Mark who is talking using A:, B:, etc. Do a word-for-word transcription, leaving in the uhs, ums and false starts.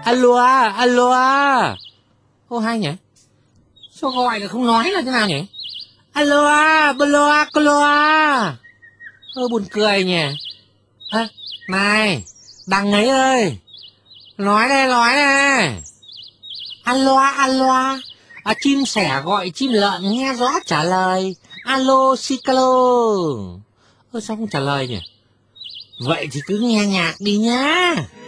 A: Alo à, alo à. Ô hay nhỉ? Sao gọi là không nói là thế nào nhỉ? Alo à, balo à, calo à. Ơ buồn cười nhỉ. À, này, đằng ấy ơi. Nói đây, nói đây. Alo à, alo à. À, chim sẻ gọi chim lợn nghe rõ trả lời. Alo, si calo. Ơ sao không trả lời nhỉ? Vậy thì cứ nghe nhạc đi nhá.